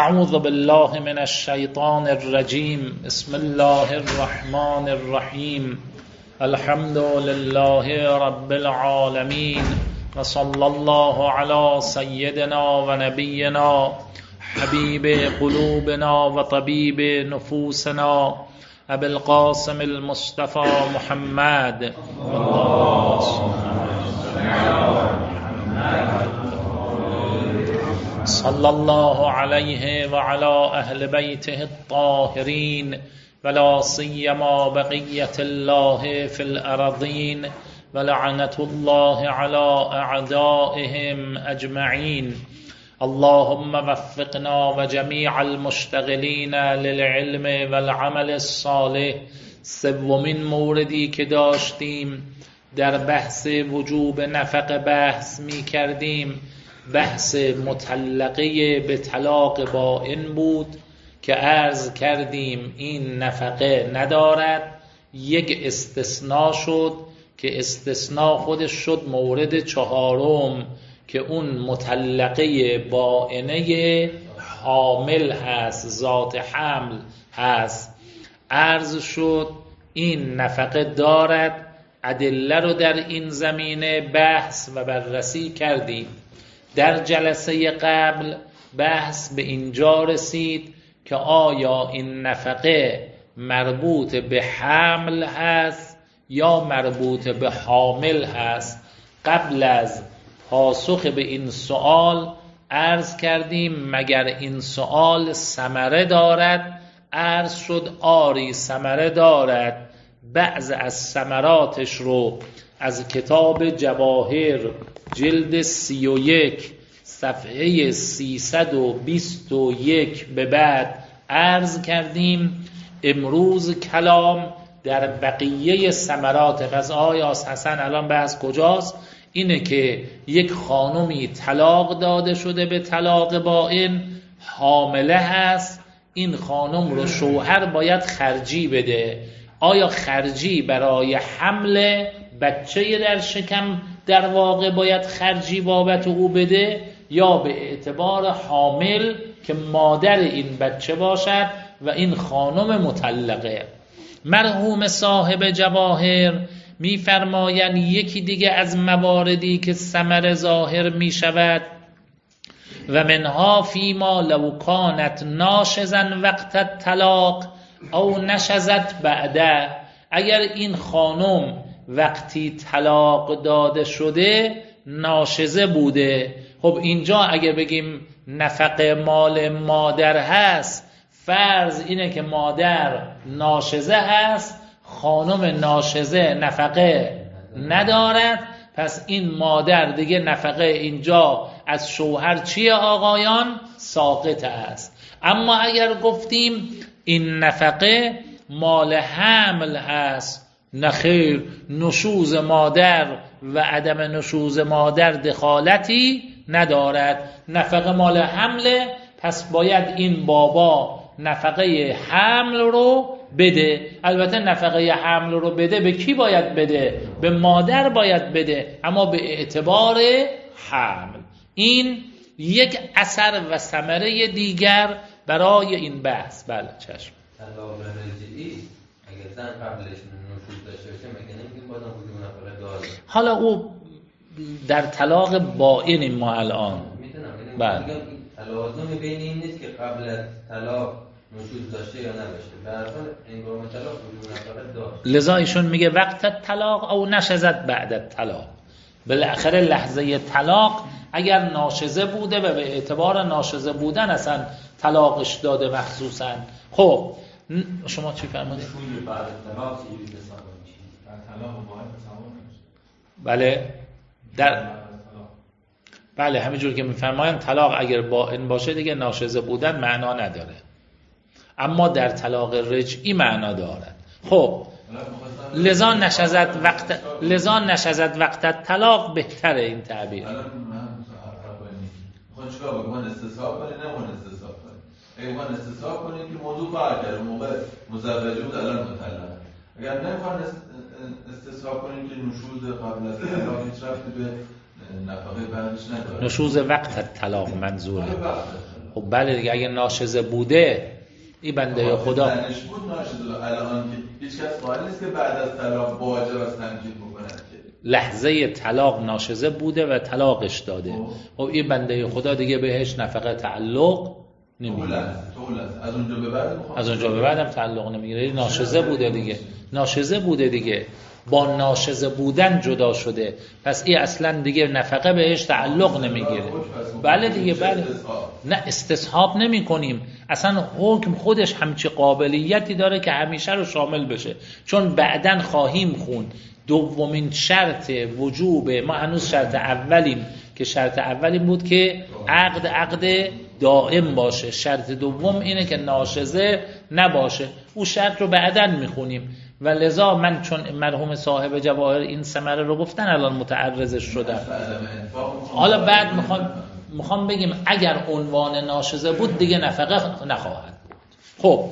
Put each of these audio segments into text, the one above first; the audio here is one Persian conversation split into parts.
اعوذ بالله من الشیطان الرجیم. بسم الله الرحمن الرحیم. الحمد لله رب العالمین و صلی الله علی سیدنا و نبینا حبیب قلوبنا و طبیب نفوسنا ابی القاسم المصطفى محمد صلی الله علیه و علی اهل بیته الطاهرین ولا سیما بقیة الله فی الارضین ولعنة الله علی اعدائهم اجمعین. اللهم وفقنا و جمیع المشتغلین للعلم والعمل الصالح. سومین موردی که داشتیم در بحث وجوب نفقه بحث می کردیم، بحث مطلقه به طلاق بائن بود که عرض کردیم این نفقه ندارد. یک استثناء شد که استثناء خودش شد مورد چهارم که اون مطلقه بائنه حامل هست، ذات حمل هست. عرض شد این نفقه دارد. ادله رو در این زمینه بحث و بررسی کردیم. در جلسه قبل بحث به اینجا رسید که آیا این نفقه مربوط به حمل هست یا مربوط به حامل هست. قبل از پاسخ به این سوال عرض کردیم مگر این سوال ثمره دارد؟ عرض شد آری ثمره دارد. بعض از ثمراتش رو از کتاب جواهر جلد 31 صفحه 321 به بعد عرض کردیم. امروز کلام در بقیه ثمرات. پس آقای حسن الان بحث کجاست؟ اینه که یک خانمی طلاق داده شده به طلاق بائن، حامله هست. این خانم رو شوهر باید خرجی بده. آیا خرجی برای حمل بچه در شکم در واقع باید خرجی بابت او بده یا به اعتبار حامل که مادر این بچه باشد و این خانم مطلقه؟ مرحوم صاحب جواهر می‌فرمایند یکی دیگه از مواردی که ثمر ظاهر می شود و منها فیما لو کانت ناشزا وقت الطلاق او نشزت بعده. اگر این خانم وقتی طلاق داده شده ناشزه بوده، خب اینجا اگه بگیم نفقه مال مادر هست، فرض اینه که مادر ناشزه هست، خانم ناشزه نفقه ندارد، پس این مادر دیگه نفقه اینجا از شوهر چیه آقایان؟ ساقط است. اما اگر گفتیم این نفقه مال حمل هست، نخیر، نشوز مادر و عدم نشوز مادر دخالتی ندارد، نفقه مال حمله، پس باید این بابا نفقه حمل رو بده. البته نفقه حمل رو بده به کی باید بده؟ به مادر باید بده، اما به اعتبار حمل. این یک اثر و ثمره دیگر برای این بحث. بله چشم. طلاق رجعی اگر زن قبلش نشوز داشته باشه مگه نمیگیم بازم وجود نفقه داره؟ حالا او در طلاق بائن ما الان میدونم بله میگم تلازم بین این نیست که قبل از طلاق نشوز داشته یا نداشته، در حال هنگام طلاق وجود نفقه داشت. لذا ایشون میگه وقت طلاق او نشزت بعد طلاق. بالاخره لحظه طلاق اگر ناشزه بوده و به اعتبار ناشزه بودن اصلا طلاقش داده مخصوصا. خب شما چی فرمودید؟ بعد طلاق چی حساب میشه؟ بعد طلاق باید حساب نمیشه. بله بله همینجور که میفرمایند طلاق اگر بائن باشه دیگه ناشزه بودن معنا نداره، اما در طلاق رجعی معنا دارد. خب لذا نشزت وقت طلاق بهتره این تعبیر. میخوان چیکار بکنن؟ استصحاب کنید؟ نمیخوان استصحاب کنید. اگه میخوان استصحاب کنید که موضوع فرق کرده، موقع مزوجه بود الان مطلقه. اگر نمیخوان استصحاب کنید که نشوز قبل از طلاق هیچ ربطی به نفقه بعدش نداره. نشوز وقت طلاق منظوره. خب بله دیگه، اگه ناشزه بوده این بنده خدا زنش بود ناشزه، الان که هیچ کس قائل نیست که بعد از طلاق واجب است تمکین بکنه که لحظه طلاق ناشزه بوده و طلاقش داده. خب این بنده خدا دیگه بهش نفقه تعلق نمیگیره. از اونجا به بعد هم تعلق نمیگیره. ناشزه بوده دیگه، ناشزه بوده دیگه، با ناشزه بودن جدا شده، پس این اصلا دیگه نفقه بهش تعلق نمیگیره. بله دیگه، بله، نه استصحاب نمی کنیم، اصلا حکم خودش همچی قابلیتی داره که همیشه رو شامل بشه، چون بعدن خواهیم خوند دومین شرط وجوب ما هنوز شرط اولیم که شرط اولیم بود که عقد دائم باشه، شرط دوم اینه که ناشزه نباشه، او شرط رو بعدن میخونیم و لذا من چون مرحوم صاحب جواهر این ثمره رو گفتن الان متعرضش شدم. حالا بعد میخوام بگیم اگر عنوان ناشزه بود دیگه نفقه نخواهد بود. خب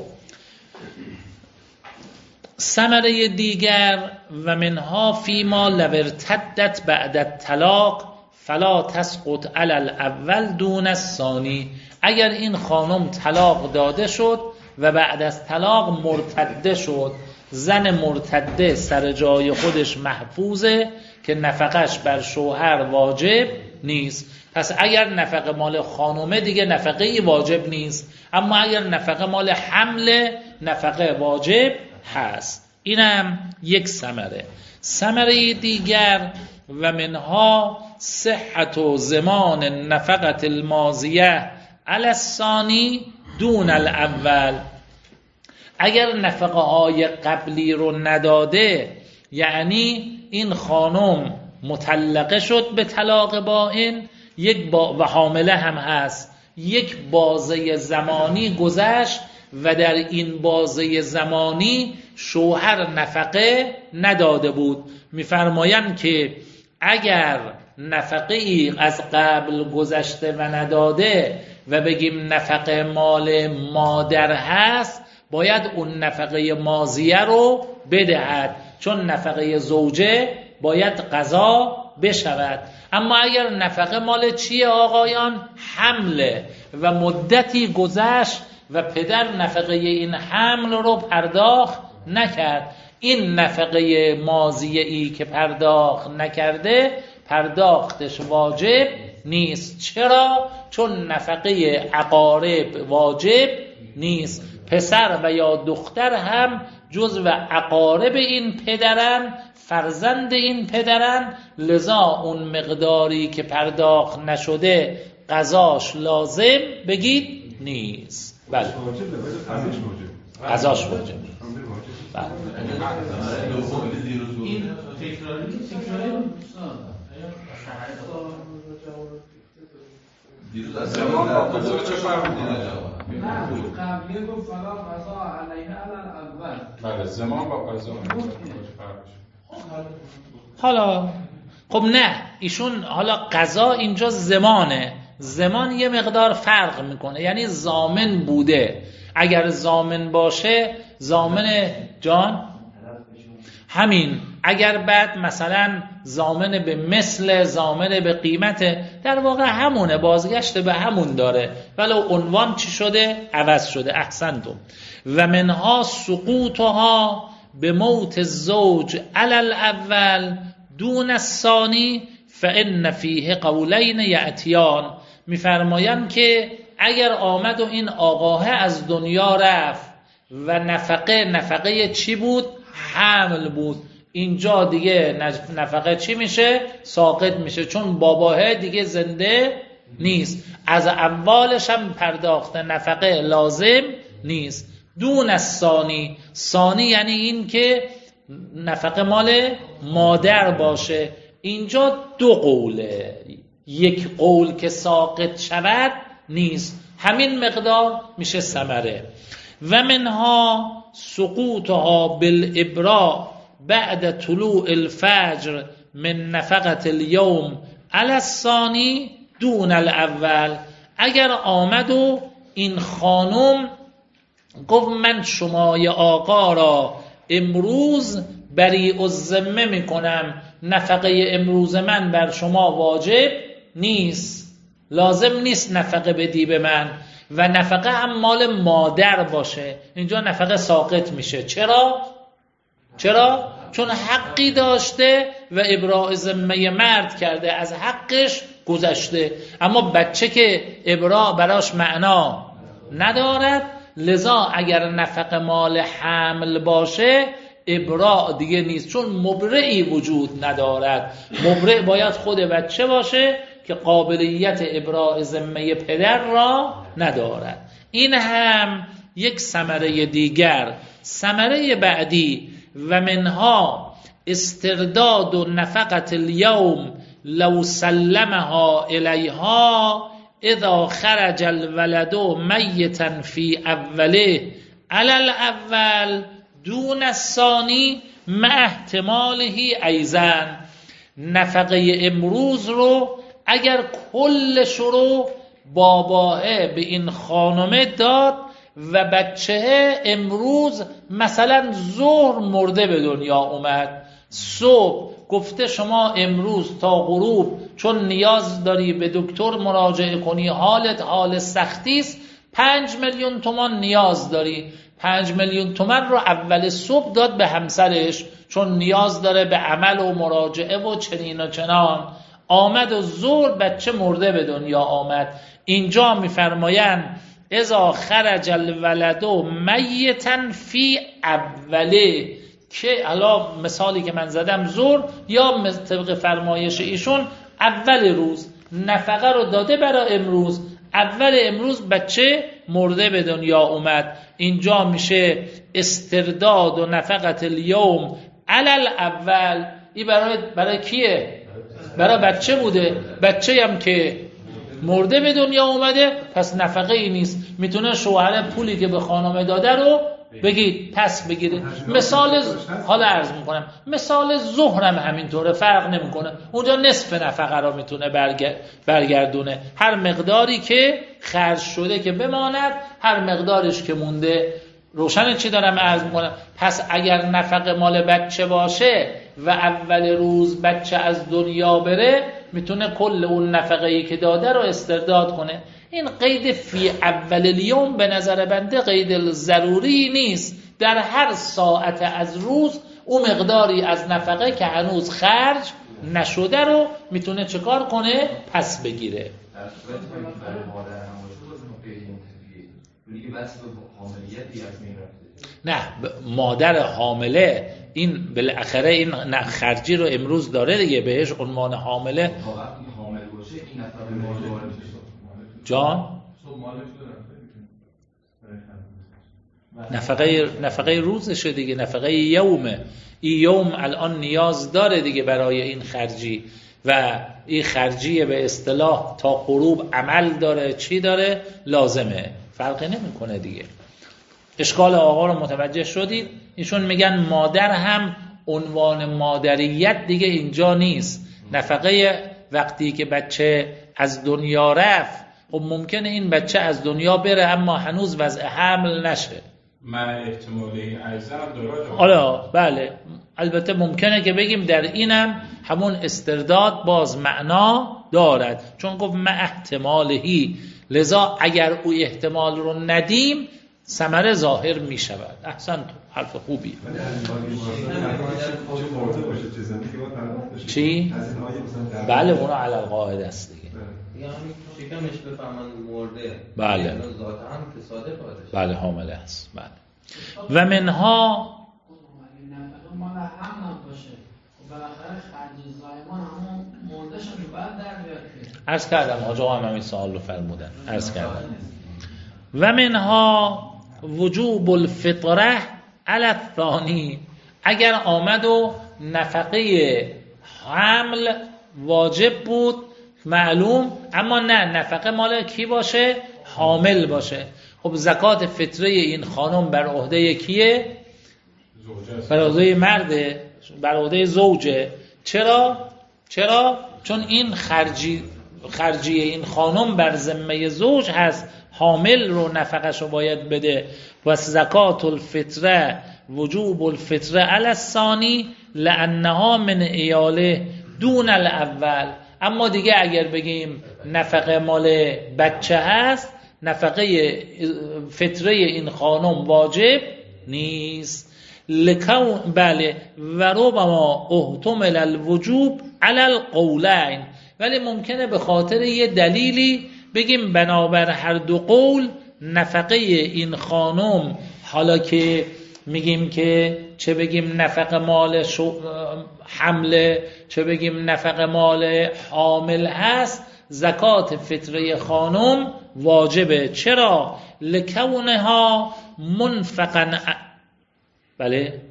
ثمره دیگر و منها فیما لو ارتدت بعد الطلاق فلا تسقط علی الاول دون الثانی. اگر این خانم طلاق داده شد و بعد از طلاق مرتده شد، زن مرتده سر جای خودش محفوظه که نفقش بر شوهر واجب نیست. پس اگر نفقه مال خانومه دیگه نفقه واجب نیست، اما اگر نفقه مال حمل نفقه واجب هست. اینم یک ثمره. ثمره دیگر و منها صحت و زمان نفقت الماضیه علی الثانی دون الاول. اگر نفقه های قبلی رو نداده، یعنی این خانم مطلقه شد به طلاق بائن و حامله هم هست، یک بازه زمانی گذشت و در این بازه زمانی شوهر نفقه نداده بود، میفرمایند که اگر نفقه ای از قبل گذشته و نداده و بگیم نفقه مال مادر هست، باید اون نفقه ماضیه رو بدهد، چون نفقه زوجه باید قضا بشود. اما اگر نفقه مال چیه آقایان؟ حمله و مدتی گذشت و پدر نفقه این حمل رو پرداخت نکرد، این نفقه ماضیه ای که پرداخت نکرده پرداختش واجب نیست. چرا؟ چون نفقه اقارب واجب نیست. پسر و یا دختر هم جزو اقارب این پدرن، فرزند این پدرن، لذا اون مقداری که پرداخت نشده قضاش لازم بگید نیست. بله قضاش واجب. بله این تکراری دیروز از زمان با قضا چه فرق می‌کنه؟ نه قبلی گفت فلا قضا علیه الاول. بله زمان با قضا حالا خب نه، ایشون حالا قضا اینجا زمانه، زمان یه مقدار فرق میکنه، یعنی ضامن بوده. اگر ضامن باشه، ضامن جان همین، اگر بعد مثلا ضامن به مثل، ضامن به قیمت، در واقع همونه، بازگشت به همون داره، ولو عنوان چی شده؟ عوض شده. احسنتم. و منها سقوطها به موت الزوج علی الاول دون الثانی فان فیه قولین یأتیان. میفرمایند که اگر آمد و این آقاه از دنیا رفت و نفقه چی بود؟ حمل بود، اینجا دیگه نفقه چی میشه؟ ساقط میشه، چون باباه دیگه زنده نیست، از اولش هم پرداخت نفقه لازم نیست. دون الثانی، ثانی یعنی این که نفقه مال مادر باشه. اینجا دو قوله، یک قول که ساقط شود نیست، همین مقدار میشه ثمره. و منها سقوطها بالابراء بعد طلوع الفجر من نفقت اليوم علی الثانی دون الاول. اگر آمد و این خانم گفت من شمای آقا را امروز بریء الذمه میکنم، نفقه امروز من بر شما واجب نیست، لازم نیست نفقه بدی به من، و نفقه هم مال مادر باشه، اینجا نفقه ساقط میشه. چرا؟ چون حقی داشته و ابراء ذمه مرد کرده، از حقش گذشته. اما بچه که ابراء براش معنا ندارد، لذا اگر نفقه مال حمل باشه ابراء دیگه نیست، چون مبرعی وجود ندارد. مبرع باید خود بچه باشه که قابلیت ابراء ذمه پدر را ندارد. این هم یک ثمره دیگر. ثمره بعدی و منها استرداد و نفقت الیوم لو سلمها الیها اذا خرج الولد میتا فی اوله علی الاول دون الثانی مع احتماله ایضا. نفقه امروز رو اگر کلش رو باباه به این خانمه داد و بچه امروز مثلا ظهر مرده به دنیا اومد، صبح گفته شما امروز تا غروب چون نیاز داری به دکتر مراجعه کنی، حالت حال سختی است، 5 میلیون تومان نیاز داری. 5 میلیون تومان رو اول صبح داد به همسرش چون نیاز داره به عمل و مراجعه و چنین و چنان. آمد و ظهر بچه مرده به دنیا آمد. اینجا میفرمایند اذا خرج الولد میتا فی اوله، که حالا مثالی که من زدم ظهر یا طبق فرمایش ایشون اول روز نفقه رو داده برای امروز، اول امروز بچه مرده به دنیا اومد. اینجا میشه استرداد و نفقت الیوم علی الاول. این برای کیه؟ برای بچه بوده. بچه هم که مرده به دنیا اومده پس نفقه ای نیست، میتونه شوهر پولی که به خانم داده رو بگید پس بگیره. مثال حالا عرض میکنم، مثال ظهرم همینطوره، فرق نمیکنه. اونجا نصف نفقه رو میتونه برگردونه. هر مقداری که خرج شده که بماند، هر مقدارش که مونده. روشن چی دارم عرض میکنم؟ پس اگر نفقه مال بچه باشه و اول روز بچه از دنیا بره، میتونه کل اون نفقه‌ای که داده رو استرداد کنه. این قید فی اول الیوم به نظر بنده قید ضروری نیست. در هر ساعت از روز اون مقداری از نفقه که هنوز خرج نشده رو میتونه چکار کنه؟ پس بگیره. نه، مادر حامله این بالاخره این خرجی رو امروز داره دیگه، بهش عنوان حامله حامل باشه این نفقه جان نفقه روزشه دیگه، نفقه یومه. این یوم الان نیاز داره دیگه برای این خرجی، و این خرجی به اصطلاح تا غروب عمل داره، چی داره؟ لازمه، فرقی نمیکنه دیگه. اشکال آقا رو متوجه شدید؟ ایشون میگن مادر هم عنوان مادریت دیگه اینجا نیست. نفقه وقتی که بچه از دنیا رفت، خب ممکنه این بچه از دنیا بره اما هنوز وضع حمل نشه. من احتمالی عرضم داره. حالا بله، البته ممکنه که بگیم در اینم همون استرداد باز معنا دارد، چون گفت من احتمالهی، لذا اگر او احتمال رو ندیم ثمره ظاهر می شود. احسن، حرف خوبی. چی؟ بله اونو علی القاعده است دیگه. همین شکمش بفهمن مرده. بله. ذات هم تصادف آدش. بله حامله است. بله. و منها مال هم باشه. بالاخره خرج زایمان همون مردهش رو بعد در بیاد. عرض کردم حاج آقا هم همین سوال رو فرمودن. عرض کردم. و منها وجوب الفطره علی الثانی، اگر آمد و نفقه حمل واجب بود معلوم، اما نه نفقه مال کی باشه؟ حامل باشه. خب زکات فطره این خانم بر عهده کیه؟ بر عهده مرده، بر عهده زوجه. چرا؟ چون این خرجی این خانم بر ذمه زوج هست، حامل رو نفقش رو باید بده. و زکات الفطره وجوب الفطره علی الثانی لانها من ایاله دون الاول. اما دیگه اگر بگیم نفقه مال بچه هست، نفقه فطره این خانم واجب نیست. بله و ربما احتمل الوجوب علی القولین، ولی ممکنه به خاطر یه دلیلی بگیم بنابر هر دو قول نفقه این خانم، حالا که میگیم که چه بگیم نفقه مال حمله، چه بگیم نفقه مال حامل هست، زکات فطره خانم واجبه. چرا؟ لکونها منفقا، بله،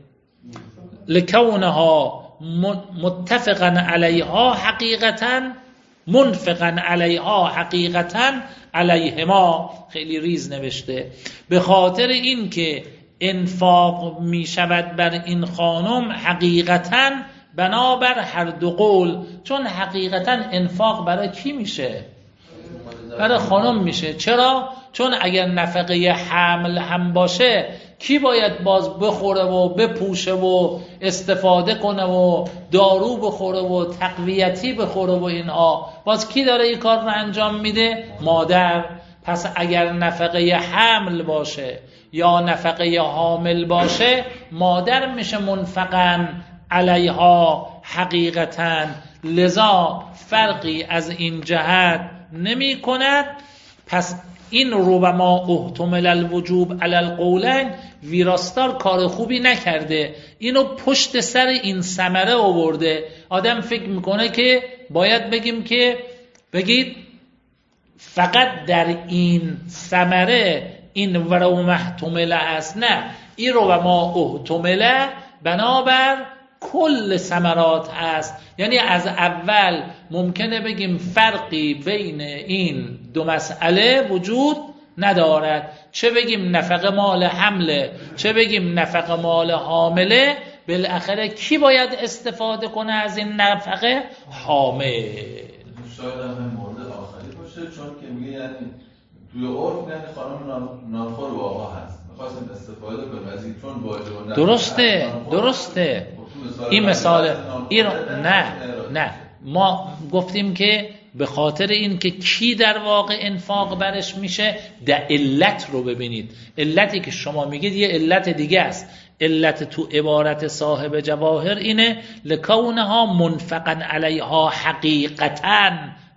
لکونها متفقا علیها حقیقتا، منفقا علیها حقیقتا علیهما. خیلی ریز نوشته. به خاطر این که انفاق می شود بر این خانم حقیقتا بنابر هر دو قول، چون حقیقتا انفاق برای کی میشه؟ برای خانم میشه. چرا؟ چون اگر نفقه حمل هم باشه کی باید باز بخوره و بپوشه و استفاده کنه و دارو بخوره و تقویتی بخوره و اینها، باز کی داره این کار رو انجام میده؟ مادر. پس اگر نفقه حمل باشه یا نفقه حامل باشه، مادر میشه منفقا علیها حقیقتا، لذا فرقی از این جهت نمی کند. پس این ربما احتمل الوجوب علی القولین، ویراستار کار خوبی نکرده، اینو پشت سر این ثمره آورده. آدم فکر میکنه که باید بگیم که بگید فقط در این ثمره این ورو محتمله است. نه، این ربما احتمله بنابر کل ثمرات است. یعنی از اول ممکنه بگیم فرقی بین این دو مسئله وجود ندارد، چه بگیم نفقه مال حمله چه بگیم نفقه مال حامله، بالاخره کی باید استفاده کنه از این نفقه؟ حامل. شاید هم مورد آخری باشه، چون که میگه یعنی توی عرف یعنی خانم نانخور واقعا هست، می‌خواستیم استفاده کنیم از این چون واجب. درسته این مثال نه ما گفتیم که به خاطر این که کی در واقع انفاق برش میشه، در علت رو ببینید. علتی که شما میگید یه علت دیگه است. علت تو عبارت صاحب جواهر اینه لکونها منفقا علیها حقیقتا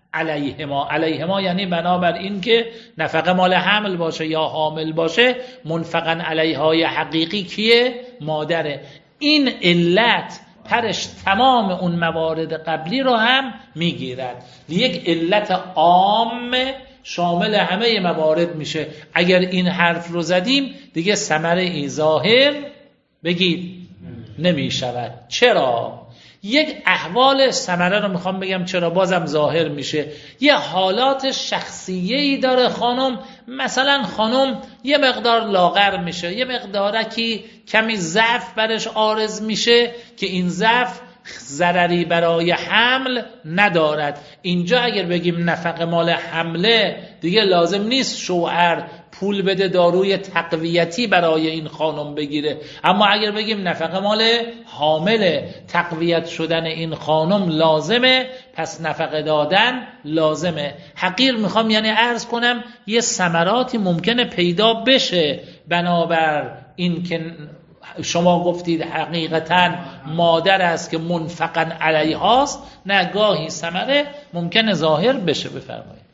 علیهما یعنی بنابر این که نفقه مال حمل باشه یا حامل باشه، منفقا علیها حقیقی کیه؟ مادره. این علت پرش تمام اون موارد قبلی رو هم میگیرد، یک علت عام شامل همه موارد میشه. اگر این حرف رو زدیم دیگه ثمره ای ظاهر بگید نمیشود. چرا؟ یک احوال ثمره رو میخوام بگم چرا بازم ظاهر میشه. یه حالات شخصیه‌ای داره خانم، مثلا خانم یه مقدار لاغر میشه، یه مقدارکی کمی ضعف برش عارض میشه که این ضعف ضرری برای حمل ندارد. اینجا اگر بگیم نفقه مال حمله دیگه لازم نیست شوهر پول بده داروی تقویتی برای این خانم بگیره، اما اگر بگیم نفقه مال حامله، تقویت شدن این خانم لازمه، پس نفقه دادن لازمه. حقیر میخوام یعنی عرض کنم یه ثمراتی ممکنه پیدا بشه بنابر این که شما گفتید حقیقتا مادر است که منفقا علیهاست، نه گاهی ثمره ممکنه ظاهر بشه. بفرمایید.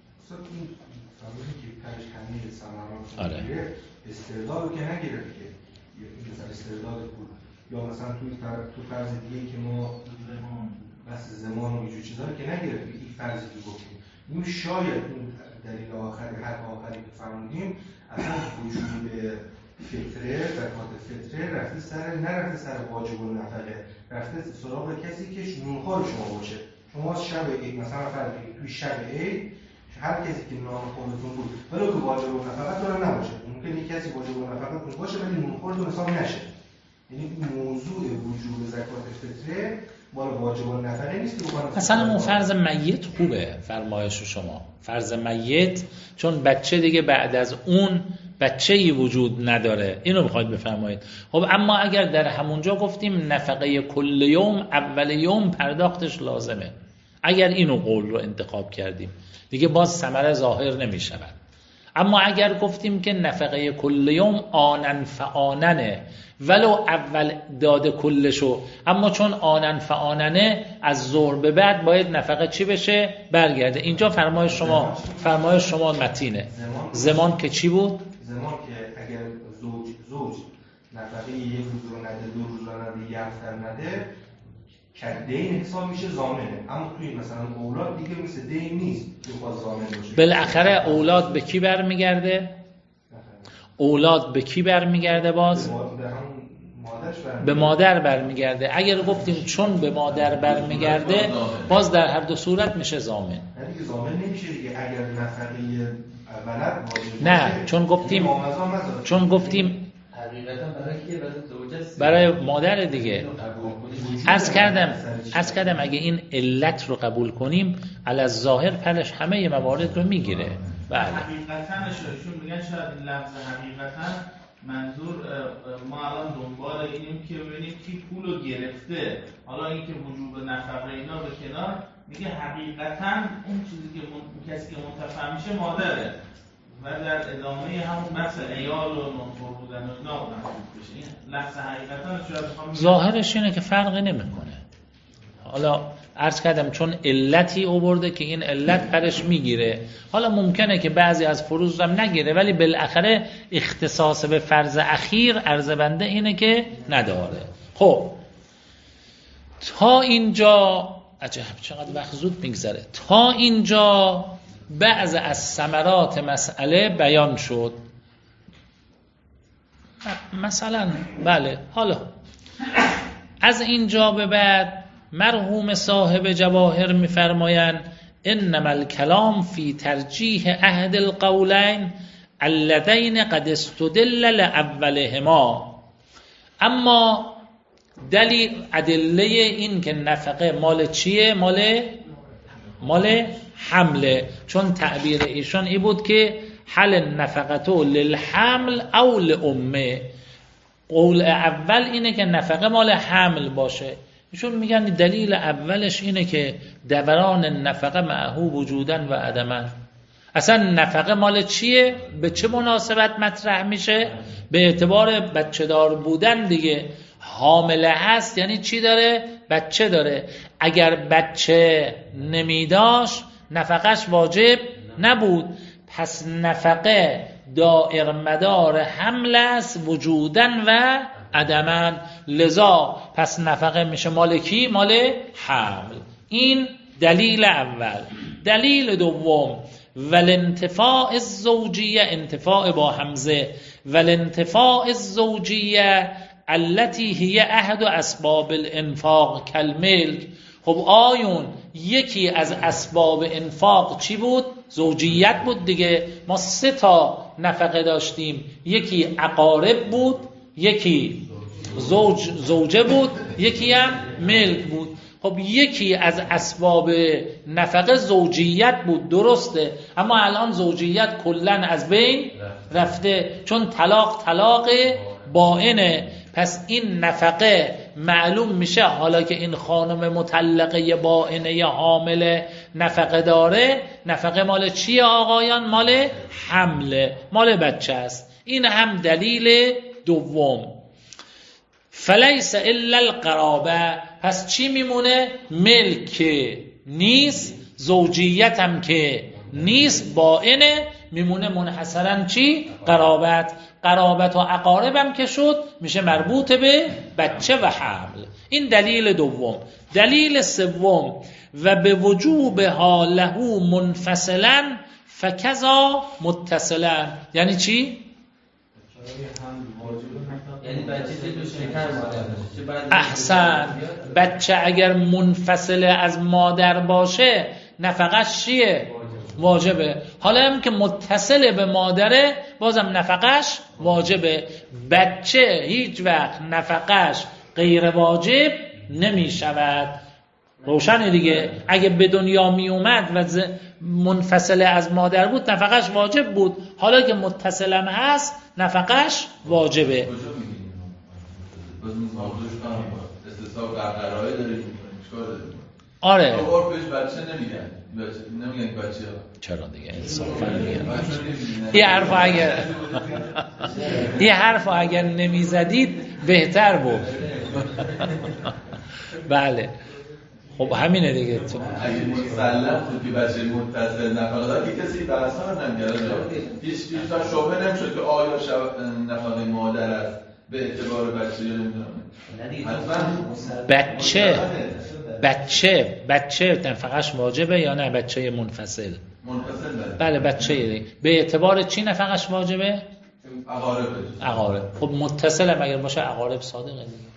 آره. استرداد رو که نگیره که مثلا استرداد بود یا مثلا تو فرض دیگه که ما بس زمان و اینجور چیزا رو که نگیره این فرضی که گفتیم، این شاید اون دلیل آخری حرف آخری که فرمودیم اصلا وجود فطره زکات فطره نرفته سر واجب و نفقه، رفته سراغ کسی که نونخوار شما باشه. شما شب عید مثلا فرض کنید توی شب عید هر کسی که نانخورتون بود ولی که واجب و نفقه داره نباشه، ممکنه یک کسی واجب و نفقه تون باشه ولی نونخورتون حساب نشه. یعنی موضوع وجوب زکات فطره مال واجب و نفقه نیست که بکنه. مثلا اون فرض میت خوبه فرمایش شما، فرض میت، چون بچه دیگه بعد از اون بچه‌ای وجود نداره، اینو بخواید بفرمایید. خب اما اگر در همونجا گفتیم نفقه کل یوم اول یوم پرداختش لازمه، اگر اینو قول رو انتخاب کردیم دیگه باز ثمره ظاهر نمی شود. اما اگر گفتیم که نفقه کل یوم آنن فآننه ولو اول داده کلشو، اما چون آنن فآننه از ظهر به بعد باید نفقه چی بشه؟ برگرده. اینجا فرمایش شما متینه. زمان که چی بود؟ زمان که اگر زوج نفقه یک روز رو نده، 2 روز رو نده، 1 هفته نده، که دین حساب میشه ضامنه. اما توی مثلا اولاد دیگه مثل دین نیست که خواست ضامن باشه. بالاخره اولاد به کی برمیگرده؟ اولاد به کی برمیگرده؟ باز به مادر برمیگرده. اگر گفتیم چون به مادر برمیگرده باز در هر دو صورت میشه ضامن. یعنی ضامن نمیشه دیگه اگر نفقه ولد واجب نه، چون گفتیم حقیقتا برای کیه؟ برای مادر دیگه. عرض کردم اگه این علت رو قبول کنیم علی الظاهر پلش همه موارد رو میگیره. بله. حقیقتا شایشون میگن شاید این لفظ حقیقتا منظور ما الان دنبال اینیم که ببینیم کی پولو گرفته، حالا اینکه وجوب نفقه اینا به کنار، میگه حقیقتا اون چیزی که کسی که منتفع میشه مادره و در ادامه همون مثل عیال و نطفه بودن و اینا محسوب بشه. این لفظ حقیقتا شاید ظاهرش اینه که فرقی نمیکنه. حالا عرض کردم چون علتی آورده که این علت پرش میگیره. حالا ممکنه که بعضی از فروض هم نگیره، ولی بالاخره اختصاص به فرض اخیر عرض بنده اینه که نداره. خب تا اینجا عجب چقدر وقت زود میگذره. تا اینجا بعض از ثمرات مسئله بیان شد. مثلا بله، حالا از اینجا به بعد مرحوم صاحب جواهر می‌فرمایند انما الکلام فی ترجیح احد القولین اللذین قد استدل لاولهما. اما دلیل ادله این که نفقه مال چیه؟ مال حمله. چون تعبیر ایشان ای بود که حل نفقتو للحمل او لامه. قول اول اینه که نفقه مال حمل باشه. ایشون میگن دلیل اولش اینه که دوران نفقه معه وجودن و عدمن. اصلا نفقه مال چیه؟ به چه مناسبت مطرح میشه؟ به اعتبار بچه دار بودن دیگه. حامله هست یعنی چی داره؟ بچه داره. اگر بچه نمیداشت نفقهش واجب نبود. پس نفقه دائر مدار حمل است وجودن و عدمن. لذا پس نفقه میشه مال کی؟ مال حمل. این دلیل اول. دلیل دوم والانتفاع الزوجیه، انتفاع با همزه، والانتفاع الزوجیه التي هي احد اسباب الانفاق کالملک. خب آیون یکی از اسباب انفاق چی بود؟ زوجیت بود دیگه. ما 3 تا نفقه داشتیم، یکی اقارب بود، یکی زوجه بود، یکی هم ملک بود. خب یکی از اسباب نفقه زوجیت بود، درسته، اما الان زوجیت کلن از بین رفته، چون طلاق بائنه. پس این نفقه معلوم میشه حالا که این خانم مطلقه بائنه یا حامله نفقه داره، نفقه مال چیه آقایان؟ مال حمله، مال بچه است. این هم دلیل دوم. فلیس الا القرابه. پس چی میمونه؟ ملک نیست، زوجیت هم که نیست، بائنه، میمونه منحصرا چی؟ قرابت. قرابت و اقارب هم که شد میشه مربوط به بچه و حمل. این دلیل دوم. دلیل سوم و به وجوبها له منفصلا فکذا متصلا. یعنی چی؟ یعنی بچه تو شکر مادر. احسن. بچه اگر منفصل از مادر باشه نفقش چیه؟ واجبه. حالا هم که متصل به مادره بازم نفقش واجبه. بچه هیچ وقت نفقش غیر واجب نمی شود. روشنه دیگه. اگه به دنیا می اومد و منفصل از مادر بود نفقش واجب بود، حالا که متصل هم هست نفقش واجبه. کجا میگیم؟ باز موضوعش استثناء قرقرایی داریم، چیکار داریم؟ آره تو عرفش بچه نمیگن نمیگن بچه ها. چرا دیگه انصافا میگن یه حرف اگر نمیزدید بهتر بود. بله خب همینه دیگه. اگه مسلم بود که بچه متصل نفقه دار که کسی بحثا رو نمیگرد هیچ شبه نمیشد که آیا نفقه مادر است به اعتبار بچه یا نمیدونم بچه نفقهش واجبه یا نه بچه منفصل؟ بله بچه به اعتبار چی نفقهش واجبه؟ اقارب. خب متصل هم اگر باشه اقارب صادقه دیگه.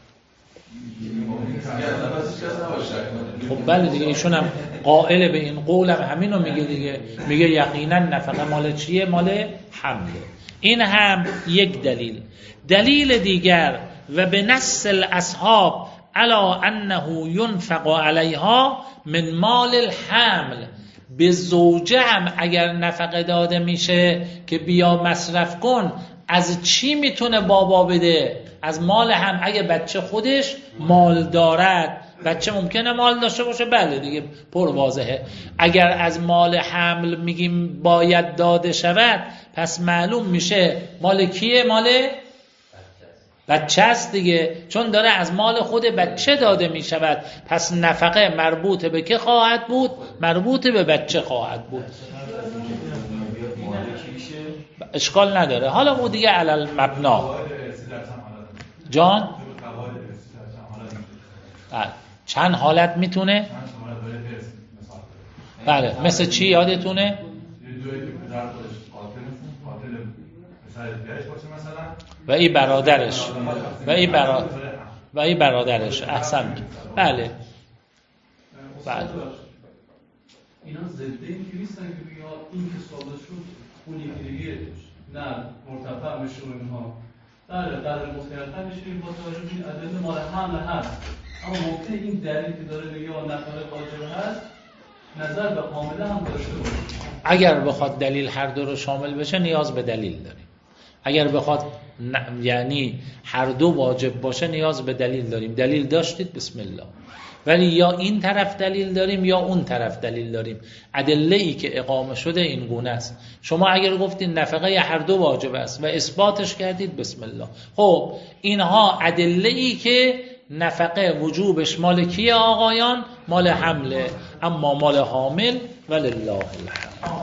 خب بله دیگه ایشون هم قائل به این قول هم همینو میگه دیگه، میگه یقینا نفقه مال چیه؟ مال حمله. این هم یک دلیل. دلیل دیگر و به نص الاصحاب الا انه ينفق علیها من مال الحمل، به زوجه هم اگر نفقه داده میشه که بیا مصرف کن، از چی میتونه بابا بده؟ از مال هم. اگه بچه خودش مال دارد، بچه ممکنه مال داشته باشه بله دیگه پر واضحه. اگر از مال حمل میگیم باید داده شود، پس معلوم میشه مال کیه؟ مال بچه است دیگه، چون داره از مال خود بچه داده میشود، پس نفقه مربوط به که خواهد بود؟ مربوط به بچه خواهد بود. اشکال نداره. حالا او دیگه علل مبنا جان چند حالت میتونه؟ بله مثل چی یادتونه؟ و این برادرش و این برادرش احسن. بله بله اینا ضد این که نیستن که بگه این که ثابت شد اون یکی دیگه نه مرتفع میشه و اینها. بله قدر مختلفا میشه با توجه به این ادله مال حمل هست، اما ممکنه این دلیل که داره بگه نفقه واجب هست نظر به حامله هم داشته باشه. اگر بخواد دلیل هر دو رو شامل بشه نیاز به دلیل داریم. اگر بخواد یعنی هر دو واجب باشه نیاز به دلیل داریم. دلیل داشتید بسم الله. ولی یا این طرف دلیل داریم یا اون طرف دلیل داریم. ادله ای که اقامه شده این گونه است. شما اگر گفتین نفقه هر دو واجب است و اثباتش کردید بسم الله. خب اینها ادله ای که نفقه وجوبش مال کیه آقایان؟ مال حمله. اما مال حامل ولله الحمد.